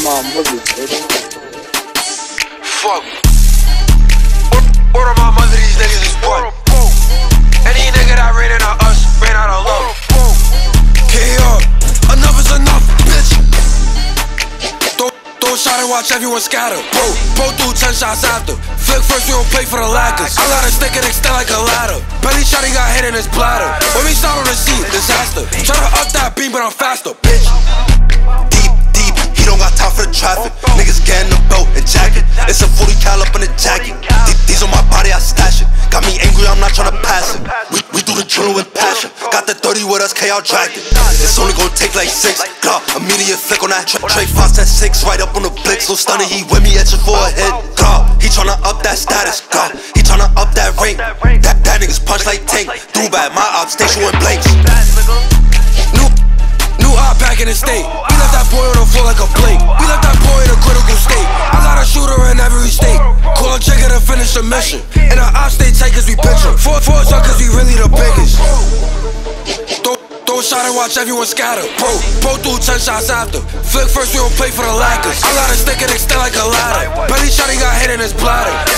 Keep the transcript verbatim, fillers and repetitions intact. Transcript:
my mother, baby. Fuck. Order my mother, these niggas is butt. Any nigga that ran into us, ran out of love. K R, enough is enough, bitch. Throw, throw a shot and watch everyone scatter. Bro, bro threw ten shots after. Flick first, we don't play for the laggers. I got a stick and extend like a ladder. Belly shot, he got hit in his bladder. When we start on the seat, disaster. Try to up that beam, but I'm faster, bitch. Deep, deep, he don't got time for the traffic. Niggas getting the belt and jacket. It's a forty cal up in the jacket. These on my body, I stash it. Got me angry, I'm not tryna pass it. We, we do the drill with passion. Got the thirty with us, K R dragged it. It's only gonna take like six. Glock, immediate flick on that tra Trey Fox, that six, right up on the blick. So stunning, he with me, etching for a hit. Glock, he tryna up that status. Glock, he tryna up that ring. That, that niggas punch like tank. Threw back, my op, station with blanks. New, new op back in the state. We left that boy on the floor like a plate. We left that boy in a critical state. I got a shooter in every state. Call a trigger to finish the mission. And our ops stay tight cause we pitch em. Four fours up cause we really the biggest. Throw, throw a shot and watch everyone scatter. Bro, bro threw ten shots after. Flick first, we don't play for the laggers. I got a stick and extend like a ladder. Belly shot, he got hit in his bladder.